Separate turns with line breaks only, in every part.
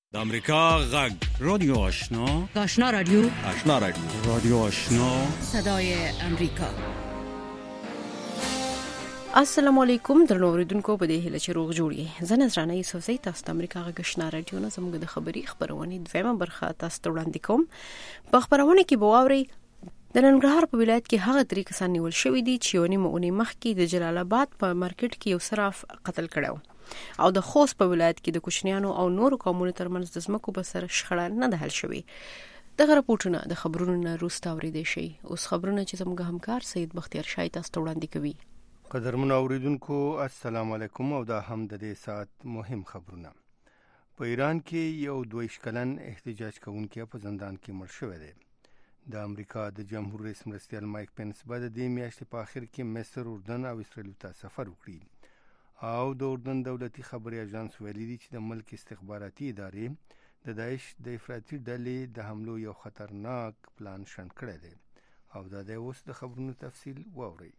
د امریکا غږ رادیو آشنا
رادیو
رادیو آشنا
صدای امریکا.
السلام علیکم درنو اوریدونکو، په دې هیله چې روغ جوړی. زه نذرانه یوسفزۍ تاسو د امریکا غږ آشنا رادیو نه زموږ د خبري خبرونه دویمه برخه تاسو ته وړاندې کوم. په خبرونه کې بواوري د ننګرهار په ولایت کې هغه درې کسان نیول شوی دي چې ونی مونږ مخکې د جلال آباد په مارکیټ کې یو صراف قتل کړو، او د خوست په ولایت کې د کوچنیانو او نورو قومونو ترمنځ د ځمکو په سر شخړه نه ده حل شوې. دغه راپورټونه د خبرونو نه وروسته اوریدل شي. اوس خبرونه چې زموږ همکار سید بختیار شاه تاسو ته وړاندې کوي.
قدرمن اوریدونکو، السلام علیکم، او دا هم د دې ساعت مهم خبرونه. په ایران کې یو 22 کلن احتجاج کوونکی په زندان کې مړ شوی دی. د امریکا د جمهور رئیس مرستیال مایک پنس بعد د دې میاشتې په اخر کې مصر، اردن او اسرائیل ته سفر وکړي، او د اردن دولتي خبري اژانس ویلي دی چې د ملک استخباراتي ادارې د داعش د افراطي ډلې د حملو یو خطرناک پلان شنډ کړی دی. او دا د اوس د خبرونو تفصیل واورئ.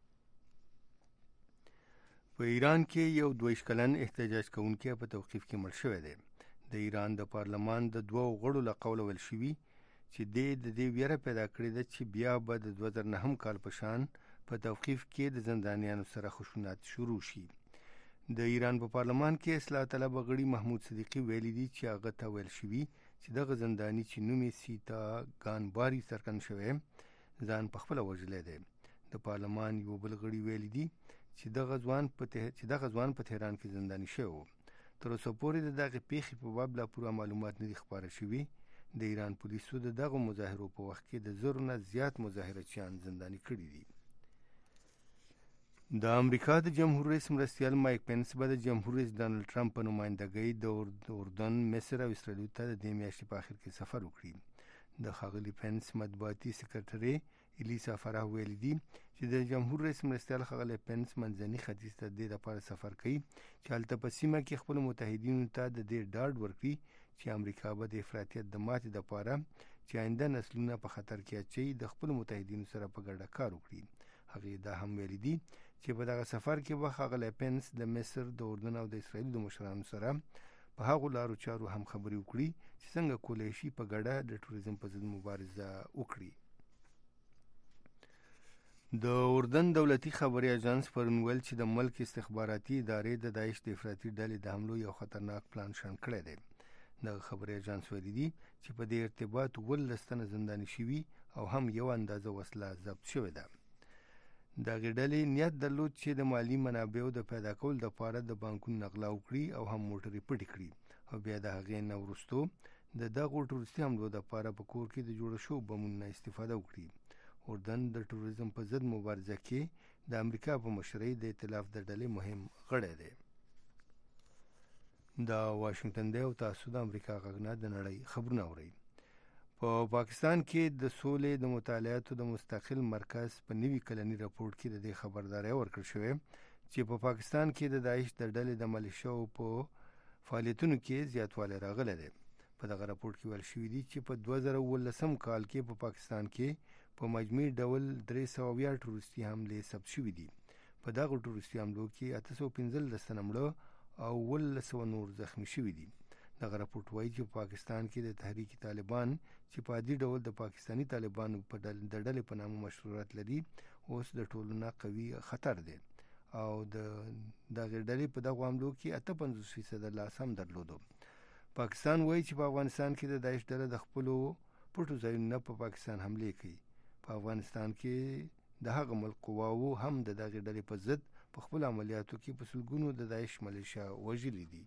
په ایران کې یو 22 کلن احتجاج کوونکی په توقیف کې مړ شوی دی. د ایران د پارلمان د دوه غړو له قوله ویل شوي چې د دې ویره پیدا کړې ده چې بیا به د 2009 کال په شان په توقیف کې د زندانیانو سره خشونت شروع شي. د ایران په پارلمان کې اصلاح طلب غړي محمود صدیقی ویلي دي چې هغه ته ویل شوي چې دغه زنداني چې نوم یې سیتا ګانباري سرکن شوی ځان په خپل وژلی دی. د پارلمان یو بل غړي ویلي دي چې دغه ځوان په تهران کې زنداني شوی و. تر اوسه پورې د دغه پیښې په باب لا پوره معلومات نه دي خپاره شوي. د ایران پولیسو د دغه مظاهرو په وخت کې د زرو نه زیات مظاهرچیان زنداني کړي دي. د امریکا د جمهور رئیس مرستیال مایک پنس به د جمهور رئیس ډانلډ ټرمپ په نمائندګۍ د اردن، مصر او اسرائیل ته د دې میاشتې په اخر کې سفر وکړي. د ښاغلي پنس مطبوعاتي سکرټري الیسا فرح ویلي دي چې د جمهور رئیس مرستیال ښاغلی پنس منځني ختیځ ته د دې لپاره سفر کوي چې هلته په سیمه کې خپلو متحدینو ته د دې ډاډ ورکړي چې امریکا به د افراطیت د ماتې دپاره چې آینده نسلونه په خطر کې اچوي د خپلو متحدینو سره په ګډه کار وکړي. هغې دا هم ویلي دي چې په دغه سفر کې به ښاغلی پنس د مصر، د اردن او د اسرائیل د مشرانو سره په هغو لارو چارو هم خبرې وکړي چې څنګه کولی شي په ګډه د ټوریزم په ضد مبارزه وکړي. د اردن دولتي خبري اژانس پرون ویل چې د ملک استخباراتي ادارې د داعش د افراطي ډلې د حملو یو خطرناک پلان شنډ کړی دی. دغه خبري اژانس ویلي دي چې په دې ارتباط 12 تنه زنداني شوي او هم یو اندازه وسله ضبط شوې ده. دغه ډلې نیت درلود چې د مالی منابعو د پیدا کولو لپاره د بانکونو نغلا وکړي او هم موټرې پټې کړي، او بیا د هغې نه وروستو د دغو ټوریستي حملو لپاره په کور کې د جوړه شوو بمونو نه استفاده وکړي. اردن د ټوریزم په ضد مبارزه کې د امریکا په مشرۍ د ائتلاف د ډلې مهم غړی دی. دا واشنگټن دی او تاسو د امریکا غږ نه د نړۍ خبرونه اورئ. په پاکستان کې د سولې د مطالعاتو د مستقل مرکز په نوي کلني راپورټ کې د دې خبرداری ورکړل شوی چې په پاکستان کې د داعش د ډلې د ملیشیاو په فعالیتونو کې زیاتوالی راغلی دی. په دغه راپورټ کې ویل شوي دي چې په 2019 کال کې په پاکستان کې په مجموعي ډول 300 ټوریستي حملې ثبت شوي دي. په دغو ټوریستي حملو کې 815 تنه مړه او 1,100 نور زخمی شوي دي. دغه راپورټ وایي چې په پاکستان کې د تحریک طالبان چې په عادي ډول د پاکستانی طالبانو په د ډلې په نامه مشهورت لري، اوس د ټولو نه قوي خطر دی، او د دغه ډلې په دغو حملو کې 58% لاس هم درلودو. پاکستان وایي چې په افغانستان کې د داعش ډله د خپلو پټو ځایونو نه په پاکستان حملې کوي. په افغانستان کې د هغه ملک قواوو هم د دغه ډلې په ضد په خپل عملیاتو کې په سلګونو د داعش ملیشیا وژلي دي.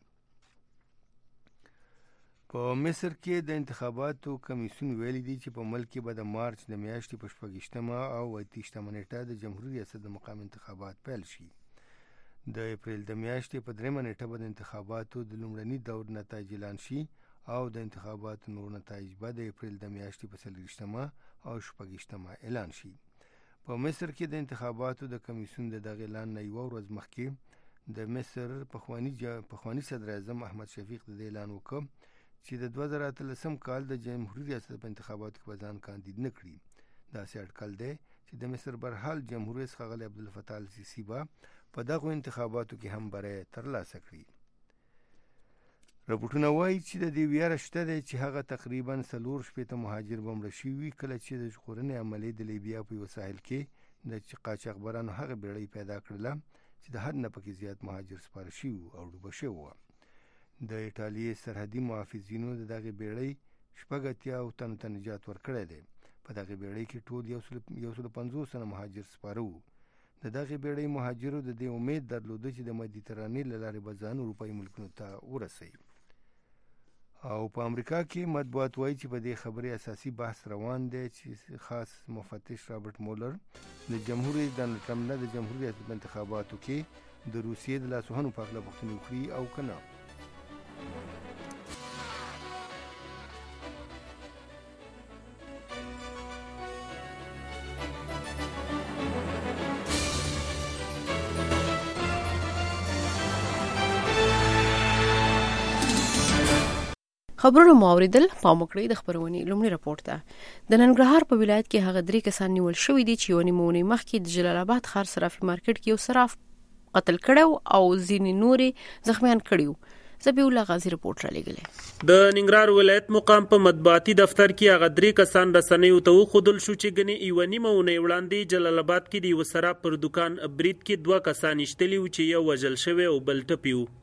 په مصر کې د انتخاباتو کمیسیون ویلي دي چې په ملک کې به د مارچ د میاشتې په 26 او 28 نیټه د جمهوریت ریاست د مقام انتخابات پیل شي. د اپریل د میاشتې په 3 نیټه به د انتخاباتو د لومړني دور نتایج اعلان شي، او د انتخاباتو نور نتایج به د اپریل د میاشتې په 24 او 26 اعلان شي. په مصر کې د انتخاباتو د کمیسیون د دغه اعلان نه یوه ورځ مخکې د مصر پخوانی صدر اعظم احمد شفیق د اعلان وکړ چې د 2013 کال د جمهوریت ریاست په انتخاباتو کې به ځان کاندید نه کړي. داسې اټکل دی چې د مصر برحال جمهور رئیس ښاغلی عبدالفتاح السیسي به په دغو انتخاباتو کې هم بری ترلاسه کړي. راپورټونه وایي چې د دې ویره شته دی چې هغه تقریبا 4 مهاجر به مړه شوي کله چې د ژغورنې عملیې د لیبیا په یو ساحل کې د قاچاقبرانو هغه بیړۍ پیدا کړله چې د حد نه پکې زیات مهاجر سپاره شوي وو او ډوبه شوي وه. د ایټالیې سرحدي محافظینو د دغې بیړۍ 80 تنو ته نجات ورکړی دی. په دغې بیړۍ کې ټول 150 تنه مهاجر سپاره وو. د دغې بیړۍ مهاجرو د دې امید درلوده چې د مدیترانې له لارې به ځان اروپایي ملکونو ته ورسوي. او په امریکا کې مطبوعات وایي چې په دې خبرې اساسي بحث روان دی چې خاص مفتش رابرټ مولر د جمهوریت ډانلډ ټرمپ نه د جمهوریت ریاست په انتخاباتو کې د روسیې د لاسوهنو په اړه پوښتنې وکړي او که نه.
خبرونه مو اوریدل. پام وکړئ د خبرونې لومړی راپور ته. د ننګرهار په ولایت کې هغه 3 کسان نیول شوي دي چې یو نیمونی مخکې د جلال آباد ښار صرافي مارکیټ کې یو صراف قتل کړو او ځینې نورې زخمیان کړیو. زبیح الله غازی رپورټ را لګلې.
د ننګرهار ولایت مقام په مطبوعاتي دفتر کې هغه 3 کسان رسنیو ته وښودل شو چې ګنې یوه نیمه اونۍ وړاندې جلال آباد کې د یوه صراف پر دکان برید کې 2 کسان ایشتلي وو چې یو وژل شوی او بل ټپي وو.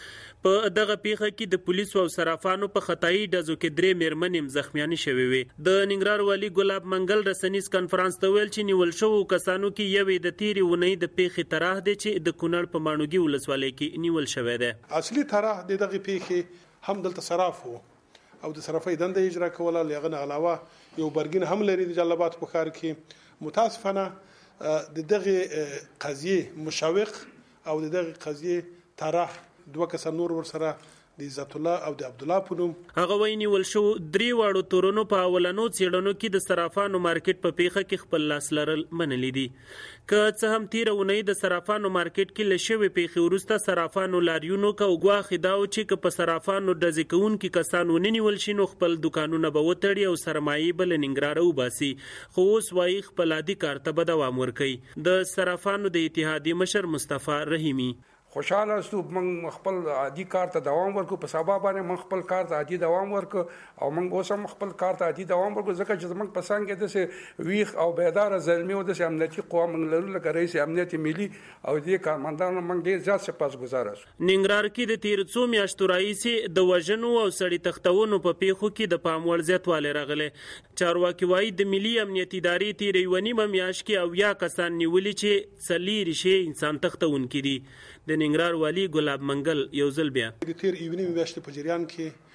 په دغه پیښه کې د پولیسو او صرافانو په خطایي ډزو کې 3 مېرمنې زخمیانې شوې وې. د ننګرهار والي ګلاب منګل رسنیز کنفرانس ته ویل چې نیول شوو کسانو کې یوې د تیرې اونۍ د پیښې طرح دی چې د کونړ په ماڼوګي ولسوالۍ کې نیول شوی دی.
اصلي طرح د دغه پیښې هم دلته صراف وو او د صرافۍ دنده اجرا کوله. لغه علاوه یو برګین هم لري د جلال آباد په ښار کې. متاسفانه د دغه قضیه مشوق او د دغه قضیه طرح 2 کسان نور ورسره د عزت الله او د عبد الله په نوم.
هغه وایي نیول شو 3 واړو تورونو په اولنو څېړنو کې د صرافانو مارکیټ په پیښه کې خپل لاس لرل منلي دي. که څه هم تیره اونۍ د صرافانو مارکیټ کې له شوې پیښې وروسته صرافانو لاریونو کو ګواښ دا و چې که په صرافانو ډزې کوونکي کسان ونه نیول شي نو خپل دکانونه به وتړي او سرمایې به له ننګرهاره وباسي. خو اوس وایي خپل عادي کار ته به دوام ورکوي. د صرافانو د اتحادیې مشر مصطفی رحیمي
خوشاله استو موږ خپل عادي کار ته دوام ورکو. په سبا باندې موږ خپل کار ته عادي دوام ورکو او موږ اوس هم خپل کار ته عادي دوام ورکو ځکه چې موږ په څنګه د ویخ او بیدار زلمی او د امنیتي قوا موږ لرو لکه رئیس امنیت ملي او د کارمندانو موږ ډیر زیات سپاسګزار یو.
ننګرهار کې د تیر څو میاشتو راهیسې د وژنو او سړي تختونو په پیښو کې د پام وړ زیاتوالی راغلی. چارواکي وایي د ملي امنیت ادارې تیر یوه نیمه میاشت کې 90 کسان نیولي چې 4 شي انسان تختونکي دي. د ننګرهار والي ګلاب منګل یو ځل بیا
د تیر یونی میاشتې په جریان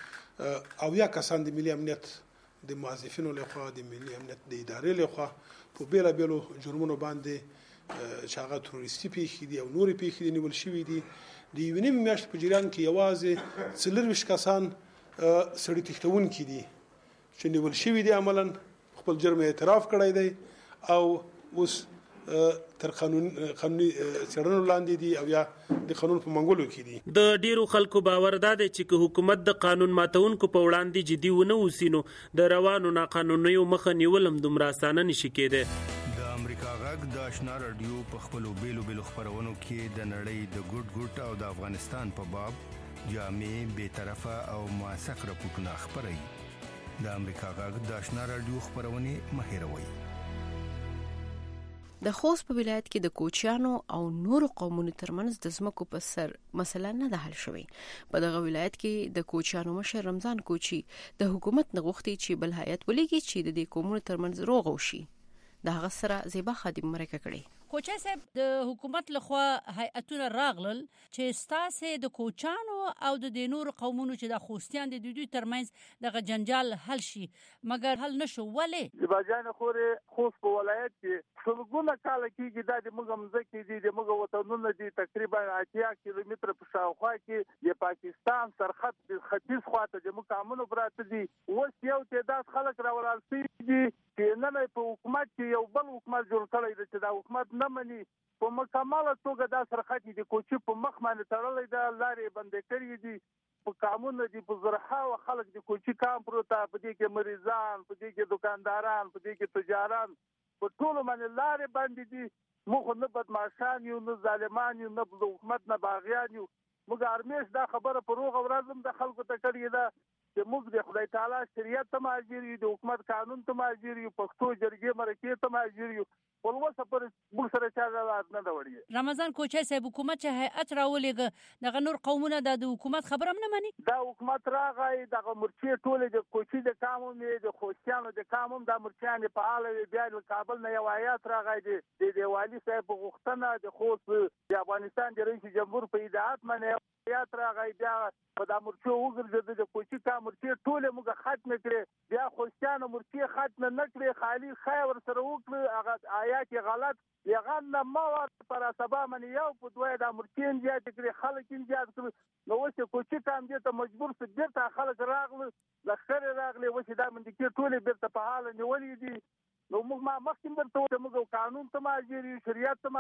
کې 90 کسان د ملي امنیت د موظفینو لخوا د ملي امنیت د ادارې لخوا په بیلابیلو جرمونو باندې چې هغه تروریستي پیښې دي او نورې پیښې نیول شوي دي. د یونی میاشتې په جریان کې یوازې 40 کسان سړي تښتونکي دي چې نیول شوي دي، عملاً خپل جرم اعتراف کړی دی او اوس تر قانوني څېړنو لاندې دي او یا د قانون په منګولو کې دي.
د ډیرو خلکو باور دا دی چې که حکومت د قانون ماتونکو په وړاندې جدي ونه اوسي نو د روانو ناقانونیو مخه نیول هم دومره اسانه نشي کېدی.
د امریکا غږ د آشنا رادیو په خپلو بیلو خپرونو کې د نړۍ د ګوټ او د افغانستان په باب جامع، بېطرفه او موثق راپورټونه خپروي. د امریکا غږ د آشنا رادیو خپرونې مه هېروئ.
د خوست په ولایت کې د کوچیانو او نورو قومونو ترمنځ د ځمکو په سر مسله نه ده حل شوې. په دغه ولایت کې د کوچیانو مشر رمضان کوچی د حکومت نه غوښتي چې بل هیئت ولېږي چې د دې قومونو ترمنځ روغه وشي. د هغه سره زیبا خادم مرکه کړي.
کوچا صاحب د حکومت لخوا هیئتونه راغلل چې ستاسو د کوچانو او د نورو قومونو چې د خوستیان د دوی ترمنځ دغه جنجال حل شي، مګر حل نشو. ولې
زباجان خورې خوست په ولایت کې څلګونه کال کېږي دا د موږ مځکې دي، د موږ وطنونه دي، تقریبا 80 کیلومتره په شاوخوا کې د پاکستان سرحد د ختیځ خواته د موږ امنو پراته دي. اوس یو تعداد خلک راوړل شوي دي چې نن په حکومت کې یو بل حکومت جوړ کړی دی چې دا حکومت نه مني. په مکمله توګه دا سرحد د کوچي په مخ باندې تړلی دا لارې بندې کړې دي. په کامونه دي، په زرهاوه خلک د کوچي کام پروته، په دې کې مریضان، په دې کې دکانداران، په دې کې تجاران، په ټولو باندې لارې بندې دي. موږ نه بدمعشان یو، نه ظالمان یو، نه د حکومت نه باغیان یو. موږ هرمیش دا خبره په روغ ورځ هم د خلکو ته کړې ده چې موږ د خدای تعالی شریعت ته ماجر یو، د حکومت قانون ته ماجر یو، پښتو جرګې مرکې ته ماجر یو. ولوسه پر موږ سره چا نه دا وړي.
رمضان کوچای صاحب حکومت چې هیئت راولېږه دغه نور قومونه د حکومت خبره هم نه مني.
دا حکومت راغی دغه مرچې ټولې د کوچي د کامو د خوشیانو د کامو د مرچیان په حال بیا د کابل نه یو آیات راغی د والي صاحب غوښتنه د خوست د افغانستان د رئیس جمهور په اطاعت باندې آیات راغی بیا په د مرچو وګرځید د کوچي کا مرچې ټولې موږ ختم کړې، بیا خوشیانو مرچې ختم نه کړې، خالی خیر سره وکړه هغه آیات غلط یغان نه ما پر سبا من یو په دوه د مرچین زیات کړې خلک یې زیات کړ نو اوس کوچي کام دې ته مجبور څه بیرته خلک راغله لخر راغله اوس دا من دې ټولې بیرته په حال نیولې دي. نو موږ ما مخکې درته موږ قانون ته ماجری شریعت ته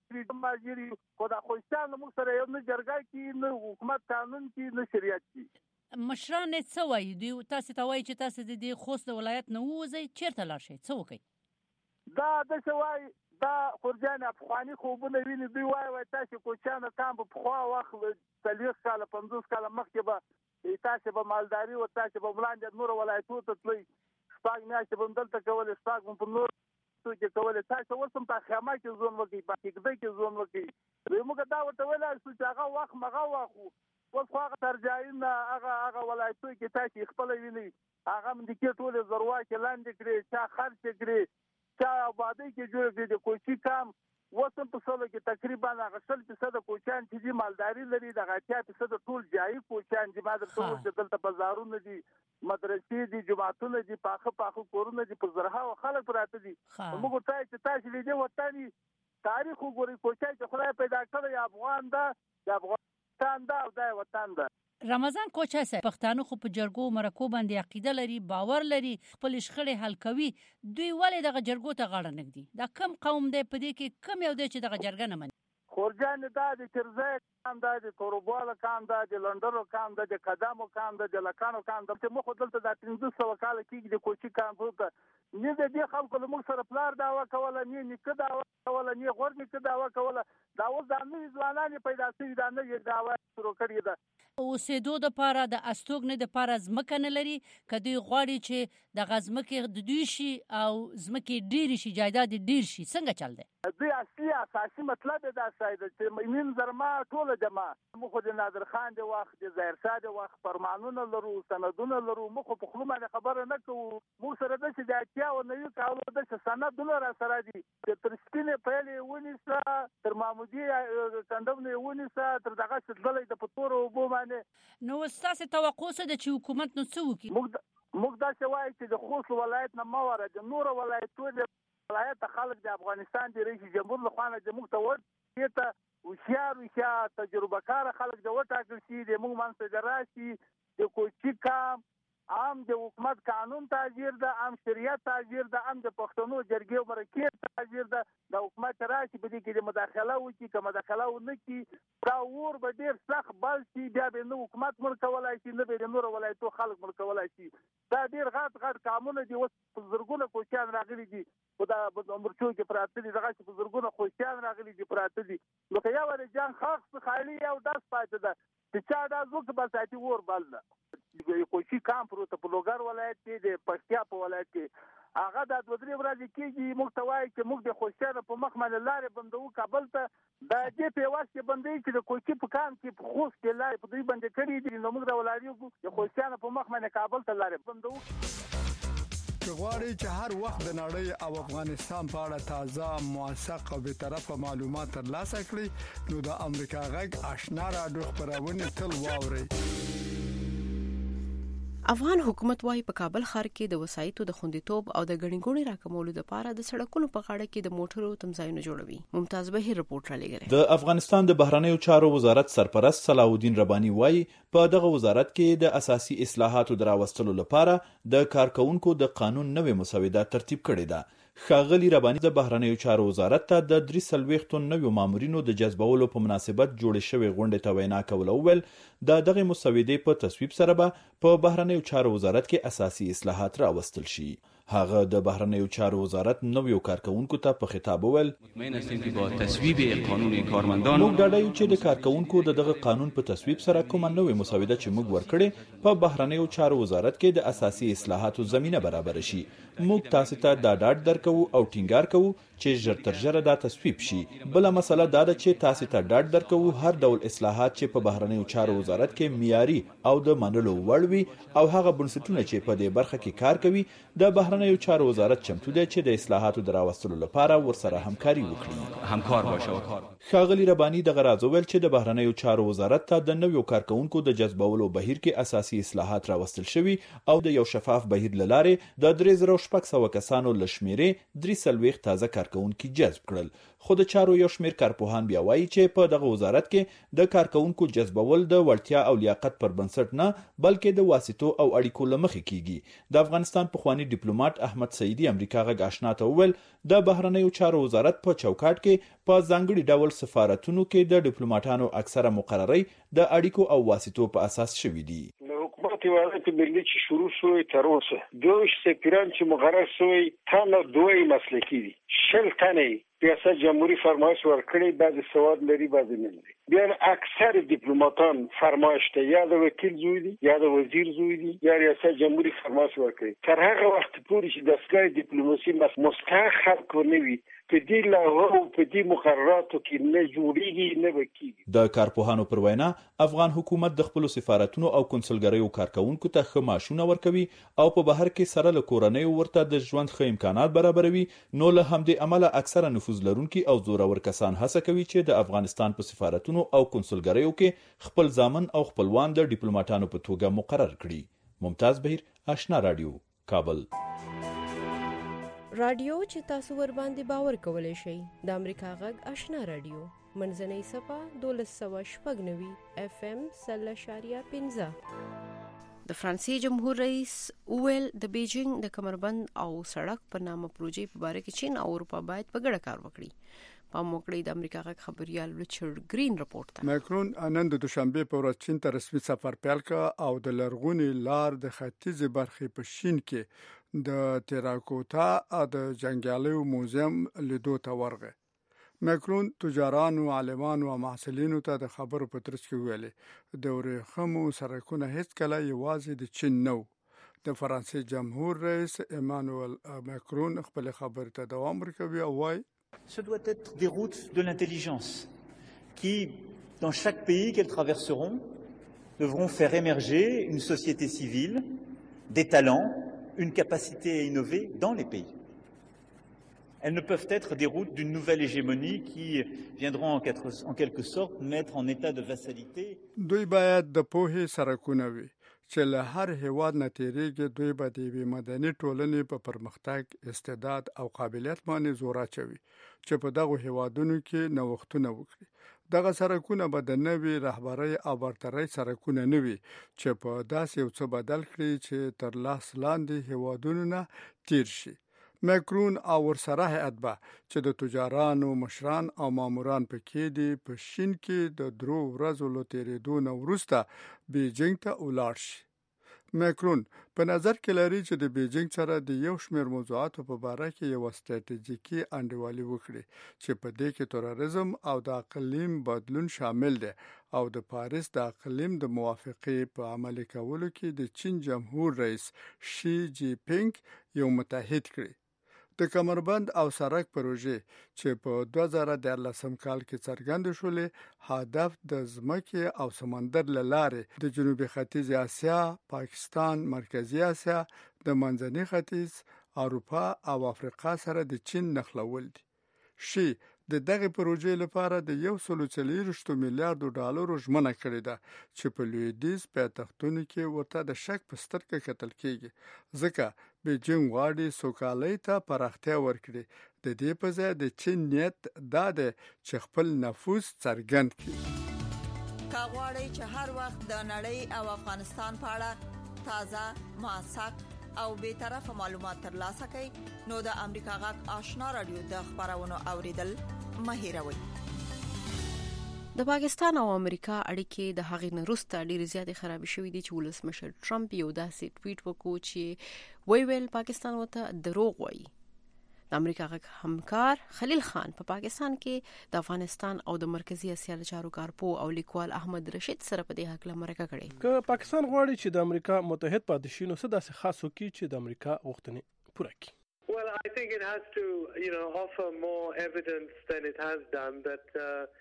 ماجری خو دا خوشتان موږ سره یو نه جرګه کې نه حکومت قانون کې نه شریعت کې.
مشران څه وایي دوی تاسو ته وایي چې تاسو د خوست ولایت نه وځئ چیرته لاړ شئ څه وکړئ؟
دا د څه وایي دا خورجان افغاني خوبونه ویني دوی وایي تاسو کوچانه کام په خوا وخت 40 کال 50 کال مخکې به تاسو به مالداري او تاسو به وړاندې نور ولایتونو ته تلئ شپږ میاشتې به دلته کولې شپږ په نور کې کولې تاسو اوس هم په خیمه کې ژوند وکړئ په کېږدۍ کې ژوند وکړئ. موږ دا ورته ویلی چې هغه وخت مغه واخو اوس خو هغه ترجایي هغه ولایتونو کې تاسو خپله وینئ هغه هم د کې ټولې زرواکې لاندې کړې چا خرڅ کړې چا آبادۍ کې جوړ کړې د کوچي کام اوس هم په سلو کې تقریبا هغه 100% کوچیان چې دي مالداري لري دغه 80% ټول جایي کوچیان دي. ما درته وویل چې دلته بازارونه دي مدرسې دي جوماتونه دي پاخه کورونه دي په زرهاوو خلک پراته دي. موږ ورته وایو چې تاسو د دې وطن تاریخ وګورئ کوچی چې خدای پیدا کړی افغان ده د افغانستان ده او دا وطن ده.
رمضان کوچای صاحب پښتانه خو په جرګو مرکو باندې عقیده لري باور لري خپل شخړې حل کوي دوی ولې دغه جرګو ته غاړه نږدي؟ دا کم قوم دی په دې کې کم یو دی چې دغه جرګه نه مني؟
خورجان دا د چرزای کام دا د توروبال کام دا د لندرو کام دا د قدمو کام دا د لکانو کام دا چې مخ دلته د 300 کال کېږي د کوچي کام ته نه د دې خلکو له موږ سره پلار داوا کوله نه نیکه داوا کوله نه غور نیکه داوا کوله دا اوس د نوې ځوانان پیدا شوي دا نه یې داوا شروع کړې ده.
اوسېدو دپاره د استوګنې دپاره ځمکه نه لري که دوی غواړي چې دغه ځمکې د دوی شي او ځمکې ډېرې شي جایداد ډېر شي څنګه چل دی؟
دوی اصلي اساسي مطلب یې دا شی ده چې میم زرما ټوله جمع موږ خو د نادر خان د وخت د ظاهر شاه د وخت فرمانونه لرو سندونه لرو موږ خو په خوله باندې خبره نه کوو موږ سره داسې د اتیا او نوي کالو داسې سندونه را سره دي چې تر سپینې پیل یې ونیسه تر معمودي کنډم نه یې ونیسه تر دغه تللی د په تورو اوبو باندې.
نو ستاسې توقع څه ده چې حکومت نو څه وکړي؟
موږ داسې وایو چې د خوست ولایت نه مه وره د نورو ولایتونو ولایت خلک د افغانستان د رئیس جمهور له خوا نه زموږ ته ورسې ته هوښیار تجربه کاره خلک د وټاکل شي د موږ منځ ته راشي د کوچي کام عام د حکومت قانون تاجر ده عام شریعت تاجر ده عام د پښتنو جرګې او مرکې تاجر ده د حکومت راشي په دې کې د مداخله وکړي که مداخله ونه کړي دا اور به ډېر سخت بل شي بیا به نه حکومت مړ کولی شي نه به د نورو ولایتو خلک مړ کولی شي. دا ډېر غټ کامونه دي اوس په زرګونه کوچیان راغلي دي خو دا مرچو کې پراته دي دغسې په زرګونه کوچیان راغلي دي پراته دي نو که یو د جان خاص خالي یو داس پاتې ده چې چا دا زوک به ساتي اور بل ده. کوچي کام پروته په لوګر ولایت کې د پکتیا په ولایت کې هغه د 2-3 ورځې کېږي موږ ته وایي چې موږ د خوشیانو په مخ باندې لارې بندوو کابل ته د دې په عوض کې بندوي چې د کوچي په کام کې په خوست کې لارې په دوی باندې کړي دي نو موږ د ولاریو د خوشیانو په مخ باندې کابل ته لارې بندوو.
که غواړئ چې هر وخت د نړۍ او افغانستان په اړه تازه موثق او بیطرفه معلومات ترلاسه کړئ نو د امریکا غږ آشنا رادیو خبرونه تل واورئ.
افغان حکومت وايي په کابل ښار کې د وسایتو د خوندیتوب او د غړنګونې راکمولو لپاره د سړکونو په غاړه کې د موټرو تمځایونه جوړوي. ممتاز بهیر رپورټ را لګره.
د افغانستان د بهرنیو چارو وزارت سرپرست صلاح الدین ربانی وايي په دغه وزارت کې د اساسي اصلاحاتو دراوستلو لپاره د کارکونکو د قانون نوې مسودات ترتیب کړي ده. ښاغلي ربانی د بهرنیو چارو وزارت ته د 43 نویو مامورینو د جذبولو په مناسبت جوړې شوې غونډې ته وینا کوله وویل د دغه مسودې په تصویب سره به په بهرنیو چارو وزارت کې اساسي اصلاحات راوستل شي. هغه د بهرنیو چارو وزارت نویو کارکونکو ته په خطاب وویل موږ ډاډه یو چې د کارکونکو دغه قانون په تصویب سره کومه نوې مسوده چې موږ ورکړې په بهرنیو چارو وزارت کې د اساسي اصلاحاتو زمینه برابر شي. موږ تاسو ته دا ډاډ درکو او ټینګار کوو چې ژر تر ژره دا تصویب شي. بل مسله دا ده چې تاسو ته ډاډ درکو هر ډول اصلاحات چې په بهرنیو چارو وزارت کې معیاري او د منلو وړ وي او هغه بنسټونه چې په دې برخه کې کار کوي د بهرنیو چارو وزارت چمتو دی چې د اصلاحاتو د راوستلو لپاره ورسره همکاري وکړي. ښاغلي رباني دغه راز وویل چې د بهرنیو چارو وزارت ته د نویو کارکونکو د جذبولو بهیر کې اساسي اصلاحات راوستل شوي او د یو شفاف بهیر له لارې د 3600 کسانو له شمېرې 43 تازه کارکونکي جذب کړل. خو د چارو یو شمېر کارپوهان بیا وایي چې په دغه وزارت کې د کارکونکو جذبول د وړتیا او لیاقت پر بنسټ نه بلکې د واسطو او اړیکو له مخې کیږي. د افغانستان پخوانی ډیپلوماټ احمد سعیدي امریکا غږ آشنا ته وویل د بهرنیو چارو وزارت په چوکاټ کې په ځانګړي ډول سفارتونو کې د ډیپلوماټانو اکثره مقرري د اړیکو او واسطو په اساس شوي دي.
حکومت وزارت ملی چې شروع شوی تر اوسه 2 سفیران چې مقرر شوی تنه 2 مسلکی دي. 60 تنه ریاست جمهوری فرمایش ورکړي، بعضی سواد لري بعضی نه لري. بیا اکثر دیپلماتان فرمایش ته یا د وکیل زوی دي یا د وزیر زوی دي یا ریاست جمهوری فرمایش ورکړي. تر هغه وخت پورې چې دستګاه دیپلوماسي مستقل کوي په دې لاغو په دې مقرراتو کې نه جوړیږي نه وکیږي.
د کارپوهانو پر وینا افغان حکومت د خپل سفارتونو او کنسولګریو کارکونکو ته ښه معاشونه ورکوي او په بهر کې سره له کورنۍ ورته د ژوند ښه امکانات برابروي. نو له همدې امله اکثره نفوذ لرونکي او زورور کسان هڅه کوي چې د افغانستان په سفارتونو او کنسولګریو کې خپل ځامن او خپلوان د ډیپلوماټانو په توګه مقرر کړي. ممتاز بهیر، آشنا رادیو، کابل.
رادیو چې تاسو ور باندې باور کولای شئ د امریکا غږ آشنا رادیو منځنۍ صفه 1290 FM 0.15. د فرانسې جمهور رئیس اویل د بیجینګ د کمربند او سړک په نامه پروژې په اړه کې چین او اروپا باید په ګډه کار وکړي. په موکړې د امریکا غږ خبريال ریچارډ گرین رپورت ته
ماکرون نن د دوشنبه په ورځ چین ته رسمي سفر پیل کړ او د لرغونی لار د ختیځ برخې په شین کې د تیراکوتا او د جنگیالیو موزیم لیدو ته ورغی. ماکرون تجارانو، عالمانو او محصلینو ته د خبرو په ترڅ کې ویلي د ورېخمو سرکونه هیڅ کله یوازې د چین نو. د فرانسې جمهور رئیس ایمانوئل ماکرون خپل خبرې ته دوام ورکوي او وايي
Ce doit être des routes de l'intelligence qui, dans chaque pays qu'elles traverseront, devront faire émerger une société civile, des talents, une capacité à innover dans les pays. Elles ne peuvent être des routes d'une nouvelle hégémonie qui viendront en quelque sorte mettre en état de vassalité.
دوی باید د پوهې سرکونه وي چې له هر هیواد نه تیریږي. دوی به د مدني ټولنې په پرمختګ، استعداد او قابلیت باندې زور اچوي چې په دغه هیوادونو کې نوښتونه وکړي. دغه سرکونه به د نوې رهبرۍ او برترۍ سرکونه نه وي چې په داسې یو څه بدل کړي چې تر لاس لاندې هیوادونو نه تیر شي. ماکرون او ورسره هیئت به چې د تجارانو مشران او ماموران پکې دي په شین کې د 3 ورځو له تیریدو نه وروسته بیجینګ ته ولاړ شي. ماکرون په نظر کې لري چې د بیجینګ سره د یو شمېر موضوعاتو په باره کې یو ستراتیژیکي انډیوالي وکړي چې په دې کې تروریزم او د اقلیم بدلون شامل دي او د پاریس د اقلیم د موافقې په عملي کولو کې د چین جمهور رئیس شي جی پینګ یو متحد کړي. د کمربند او سړک پروژې چې په 2013 کال کې څرګند شولې هدف د ځمکې او سمندر له لارې د جنوبي ختیځ اسیا، پاکستان، مرکزی اسیا، د منځني ختیځ، اروپا او افریقا سره د چین نښلول دي. شي د دغه پروژې لپاره د 140 میلیارډ ډالرو ژمنه کړې ده چې په لویدیځ پایتختونو کې ورته د شک په سترګه کتل کېږي ځکه بیجینګ غواړي سوکالۍ ته پراختیا ورکړي. د دې په ځای د چین نیت دا دی چې خپل نفوذ څرګند کړي.
که غواړئ چې هر وخت د نړۍ او افغانستان په اړه تازه، موثق او بی‌طرفه معلومات ترلاسه کړئ نو د امریکا غږ آشنا رادیو د خبرونو اوریدل مه هېروئ.
د پاکستان او امریکا اړیکې د هغې نه وروسته ډېرې زیاتې خرابې شوې دي چې ولسمشر ټرمپ یو داسې ټویټ وکړو چې ویل پاکستان ورته دروغ وایي. د امریکا همکار خلیل خان په پاکستان کې د افغانستان او د مرکزی اسیا چارو کارپو او لیکوال احمد رشید سره په دې حق مرکه کړې.
که پاکستان غواړي چې د امریکا متحد پاتې شي نو څه داسې خاص وکړي چې د امریکا غوښتنې پوره کړي.
Well, I think it has to, offer more evidence than it has done that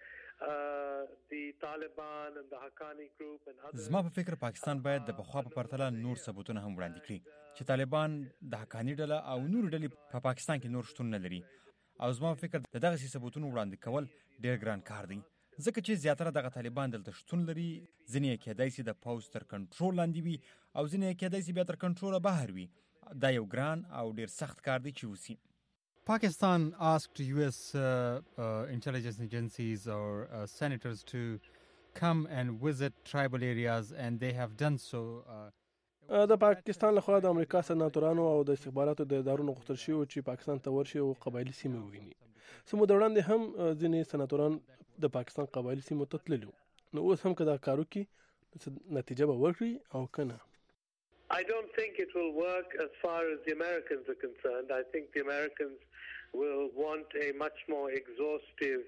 the Taliban and the Haqqani group and others.
زما په فکر پاکستان باید د بخوا په پرتله نور ثبوتونه هم وړاندې کړي چې طالبان د حقانی ډله او نور ډلې په پاکستان کې نور شتون نه لري. او زما په فکر دغه ثبوتونه وړاندې کول ډېر ګران کار دی ځکه چې زیاتره دغه طالبان دلته شتون لري. ځینې کېدای شي د پوځ تر کنټرول لاندې وي او ځینې کېدای شي بیا تر کنټروله بهر وي. دا یو ګران او ډېر سخت کار دی چې وسی.
Pakistan asked US intelligence agencies or senators to come and visit tribal areas and they have done so.
د پاکستان لخوا د امریکا سناتورانو او د استخباراتو د ادارو غوښتل شوی چې پاکستان ته ورشي او قبایلی سیمې وویني. سمو د وړاندې هم ځینې سناتوران د پاکستان قبایلی سیمو ته تللي نو اوس هم که دا کار وکړي نتیجه به ورکړي او که نه.
I don't think it will work as far as the Americans are concerned. I think the Americans will want a much more exhaustive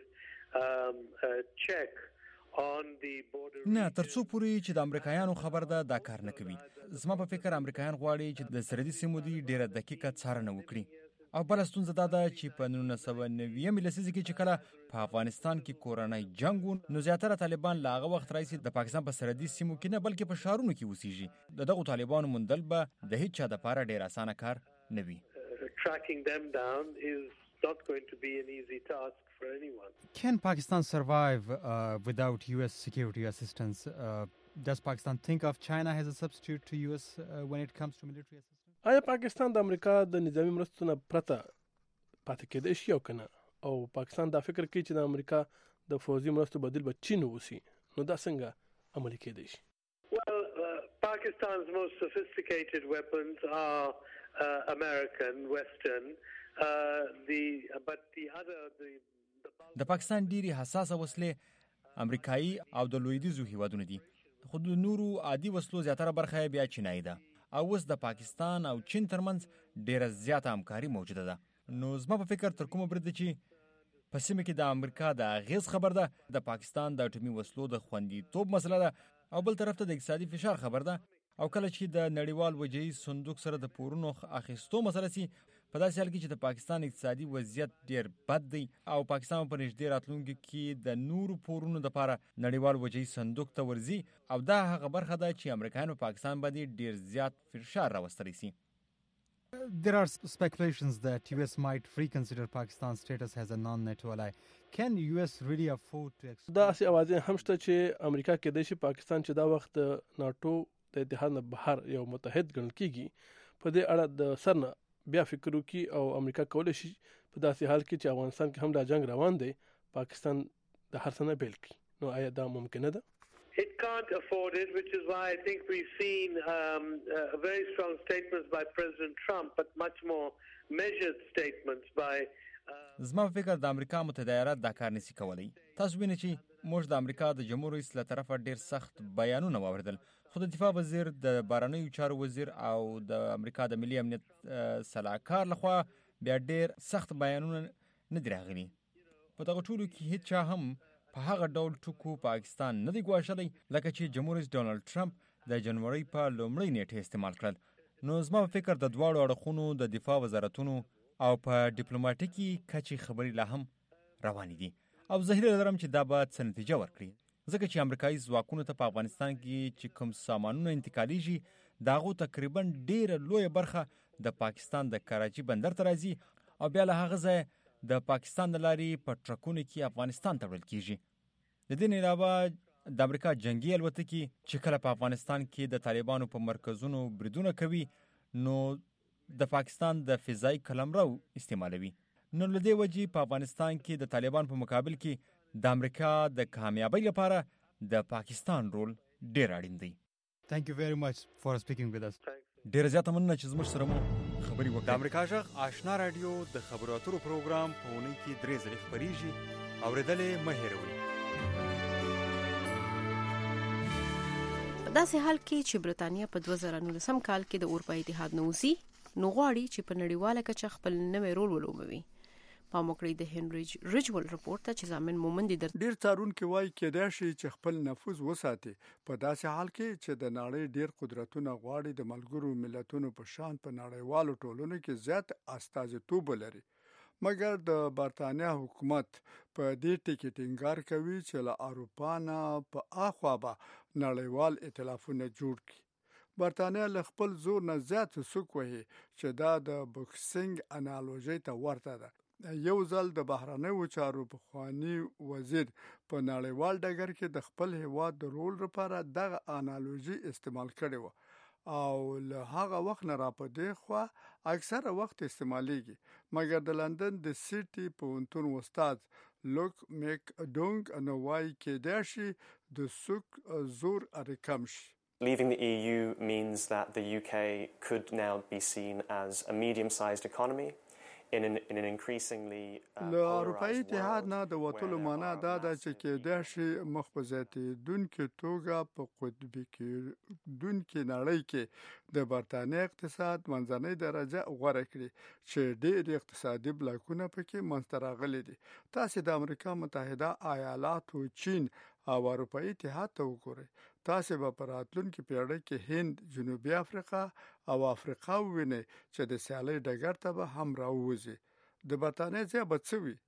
check on the border.
نه ترڅو پورې چې د امریکایانو خبر ده دا کار نه کوي. زما په فکر امریکایان غواړي چې د سرحدي سیمو دی ډیره دقیقه څارنه وکړي. او بل ستونزه دا ده چې په 1990 لسیزه کې چې کله په افغانستان کې کورونای جنگ و نو زیاتره طالبان لا هغه وخت راځي د پاکستان په سرحدي سیمو کې نه بلکې په شهرونو کې اوسېږي. دغه طالبانو موندل به د هیڅ چا لپاره ډیر اسانه کار نه وي.
Tracking them down is not going to be an easy task for anyone.
Can Pakistan survive without US security assistance? Does Pakistan think of China as a substitute to US when it comes to military assistance?
آیا پاکستان د امریکا د نظامی مرستو نه پرته پاتې کېدای شي او کنه او پاکستان دا فکر کوي چې د امریکا د فوزي مرستو بدیل به چین وسی نو دا څنګه عملي کېدای شي؟
Well, Pakistan's most sophisticated weapons are American, Western.
د پاکستان ډیری حساسه وسلې امریکایي او د لویدیځو هیوادونو دي. خو د نورو عادي وسلو زیاتره برخه بیا چینایي ده. او اوس د پاکستان او چین ترمنځ ډیره زیاته همکاري موجوده ده. نو زما په فکر تر کومه برید چې په سیمه کې د امریکا د اغیز خبر ده د پاکستان د اټومي وسلو د خوندیتوب مسله ده او بل طرف ته د اقتصادي فشار خبر ده او کله چې د نړیوال وجهي صندوق سره د پورونو اخیستو مسله سي په داسې حال کې چې د پاکستان اقتصادي وضعیت ډیر بد دی او پاکستان په نږدې راتلونکي کې د نورو پورونو لپاره نړیوال وجهي صندوق ته ورځي او دا هغه برخه ده چې امریکایانو پاکستان باندې ډیر زیات فشار راوستلی سي.
There are speculations that US might reconsider Pakistan's status as a non-NATO ally. Can US really afford to
دا اسی اوازې هم شته چې امریکا کې د شي پاکستان چې دا وخت ناتو د اتحاد نه بهر یو متحد ګڼل کیږي په دې اړه د سرنه بیا فکر وکړي او امریکا کولای شي په داسې حال کې چې افغانستان کې هم دا جنگ روان دی پاکستان د هر څه نه بیل کړي. نو آیا دا ممکنه ده؟
It can't afford it, which is why I think we've seen very strong statements by President Trump, but much more measured statements by
زما فکر د امریکا متحده ایالات دا کار نشي کولی. تاسو وینئ چې موږ د امریکا د جمهور رئیس له طرفه ډیر سخت بیانونه واوریدل خو د دفاع وزیر د بهرنیو چارو وزیر او د امریکا د ملي امنیت سلاکار لخوا بیا ډیر سخت بیانونه نه دي راغلي. په دغه ټولو کې هیڅ چا هم په هغه ډول ټکو پاکستان نه دی ګواښلی لکه چې جمهور رئیس ډونالد ټرمپ د جنوري په لومړۍ نیټه استعمال کړل. نو زما په فکر د دواړو اړخونو د دفاع وزارتونو او په ډیپلوماټیکي کچې خبرې لا هم روانې دي او زه هیله لرم چې دا به څه نتیجه ورکړي ځکه چې امریکایي ځواکونو ته په افغانستان کې چې کوم سامانونه انتقالیږي د هغو تقریبا ډیره لویه برخه د پاکستان د کراچي بندر ته راځي او بیا له هغه ځایه د پاکستان د لارې په ټرکونو کې افغانستان ته وړل کیږي. د دې نه علاوه د امریکا جنگي الوتکې چې کله په افغانستان کې د طالبانو په مرکزونو بریدونه کوي نو د پاکستان د فضایي قلمرو استعمالوي. نو له دې وجې په افغانستان کې د طالبان په مقابل کې د امریکا د کامیابی لپاره د پاکستان رول ډیر اړین دی.
Thank you very much for speaking with us.
ډیر زیاته مننه چې زموږ سره مو خبرې وکړې.
د امریکا غږ آشنا رادیو د خبرو اترو پروګرام په اونۍ کې 3 ځله خبريږي. اوریدلې مه هېروئ.
په داسې حال کې چې برتانیا په 2019 کال کې د اروپا اتحاد نه وځي نو غواړي چې په نړیواله کچه خپل نوی رول ولوبوي. پاموکړی د هنری ریجول رپورت ته چې ځامن مومند در
ډیر څارونکو وایي کېدای شي چې خپل نفوذ وساتي په داسې حال کې چې د نړۍ ډیر قدرتونه غواړي د ملګرو ملتونو په شان په نړیوالو ټولنو کې زیات استازیتوب لري. مګر د برتانیا حکومت په دې ټکي ټینګار کوي چې له اروپا نه په اخوا به نړیوال ائتلافونه جوړ کړي. برتانیا له خپل زور نه زیات سوک وهي چې دا د بوکسینګ انالوژي ته ورته ده. یو ځل د بهرنیو چارو پخوانی وزیر په نړیوال ډګر کې د خپل هیواد د رول لپاره دغه انالوژي استعمال کړې و او له هغه وخت نه را پدې خو اکثره وخت استعمالېږي. مګر د لندن د سیټي پوهنتون استاد لوک میک ډونګ نو وايي کېدای شي د سوک زور کم شي.
Leaving the EU means that the UK could now be seen as a medium-sized economy in an increasingly
له اروپایي اتحاد نه د وټولو معنا دا ده چې کېدای شي مخ په زیاتېدونکې توګه په قطبي کېدونکې نړۍ کې د برتانیا اقتصاد منځنۍ درجه غوره کړي چې ډېر اقتصادي بلاکونه پکې منځته راغلي دي. تاسې د امریکا متحده ایالاتو، چین او اروپایي اتحاد ته وګورئ. تاسې به په راتلونکي پیړۍ کې هند، جنوبي افریقا او افریقا ووینئ چې د سیالۍ ډګر ته به هم راووځي. د برتانیا ځای به څه وي؟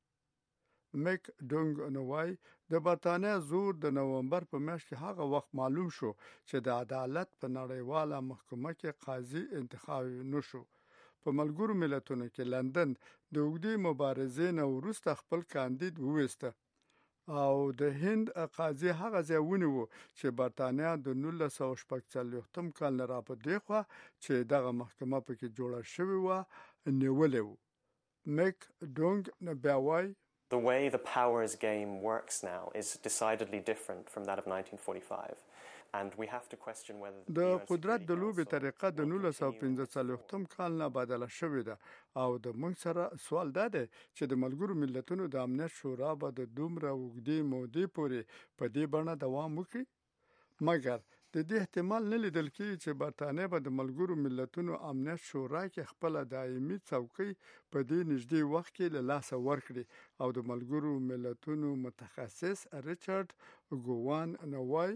میک ډونګ نو وايي د برتانیا زور د نومبر په میاشت کې هغه وخت معلوم شو چې د عدالت په نړیواله محکمه کې قاضي انتخاب نشو. په ملګرو ملتونو کې لندن د اوږدې مبارزې نه وروسته خپل کاندید وویسته او د هند قاضي هغه ځای ونیو چې برتانیا د 1946 کال نه را پدې خو چې دغه محکمه پکې جوړه شوې و نیولې و. میک ډونګ بیا وايي
The way the powers game works now is decidedly different from that of 1945. And we have to question whether
د قدرت د لوبې طریقه د 1945 کال نه بدله شوې ده او د موږ سره سوال دا دی چې د ملګرو ملتونو د امنیت شورا به د دومره اوږدې مودې پورې په دې بڼه دوام وکړي. مګر د دې احتمال نه لیدل کېږي چې برتانیا به د ملګرو ملتونو امنیت شورا کې خپل دایمي څوکۍ په دې نږدې وخت کې له لاسه ورکړي او د ملګرو ملتونو متخصص ریچارډ ګووان نوای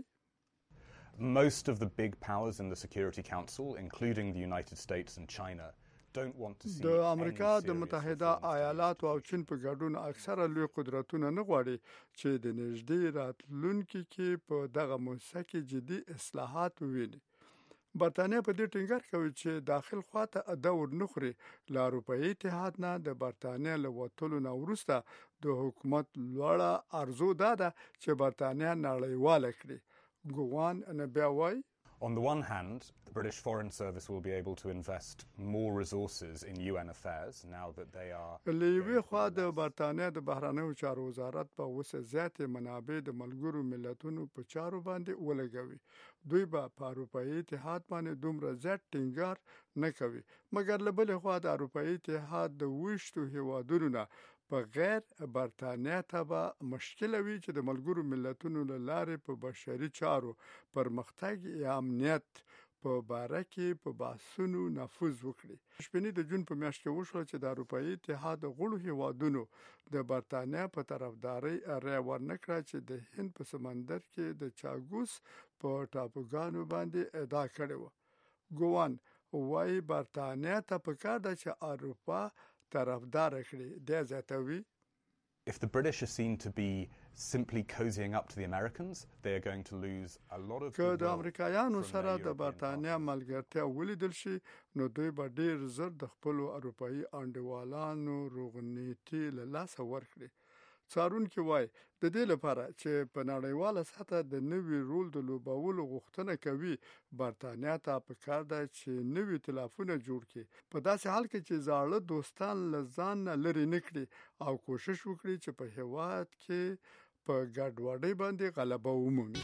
Most of the big powers in the Security Council, including the United States and China, don't want to see
د امریکا د متحده ایالاتو او چین په ګډون اکثره لوی قدرتونه نه غواړي چې د نږدې راتلونکي کې په دغه موسسه کې جدي اصلاحات وویني. برتانیا په دې ټینګار کوي چې داخل خواته دور نخري. له اروپایي اتحاد نه د برتانیا له وټولو نه وروسته د حکومت لوړه ارزو ده چې برتانیا نړیواله کړي. ګووان بیا وايي
On the one hand, the British Foreign Service will be able to invest more resources in UN affairs now that they are
لیوی خوا د برتانیا د بهرنیو چارو وزارت په وسه زیاتې منابع د ملګرو ملتونو په چارو باندې ولګوي. دوی به په اروپایي اتحاد باندې دومره زیات ټینګار نه کوي. مګر له بلې خوا د اروپایي اتحاد د ویشتو هیوادونو نه په غیر برتانیا ته به مشکل وي چې د ملګرو ملتونو له لارې په بشري چارو پرمختګ یا امنیت په باره کې په بحثونو نفوذ وکړي. شپنی د جون په میاشت کې وشو چې د اروپایي اتحاد غړو هیوادونو د برتانیا په طرفداري رای ورنکړه چې د هند په سمندر کې د چاګوس په ټاپوګانو باندې ادعا کړې و. ګووان وايي برتانیا ته پکار ده چې اروپا طرفدار کړي. د زیاتوي
If the British are seen to be simply cozying up to the Americans, they are going to lose a lot of
که د امریکایانو سره د برتانیا ملګرتیا ولیدل شي نو دوی به ډیر زر د خپل اروپایي انډیوالانو روغنيتي له لاسه ورکړي. څارونکي وایي د دې لپاره چې په نړیواله سطح د نوي رول د لوبولو غوښتنه کوي برتانیا ته پکار ده چې نوي ائتلافونه جوړ کړي. په داسې حال کې چې زاړه دوستان له ځان نه لرې نه کړي او کوشش وکړي چې په هیواد کې په ګډوډۍ باندې غلبه ومومي.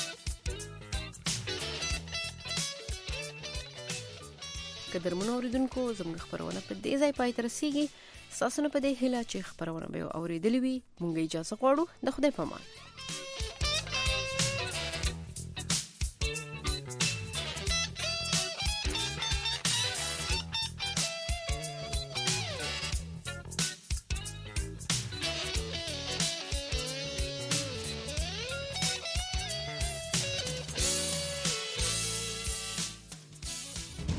قدرمنو اوریدونکو زموږ خبرونه په دې ځای پای ته رسیږي. ساسونه په دې هیله چې خبرونه به اوریدلې وي. مونږه اجازه غواړو. د خدای په امان.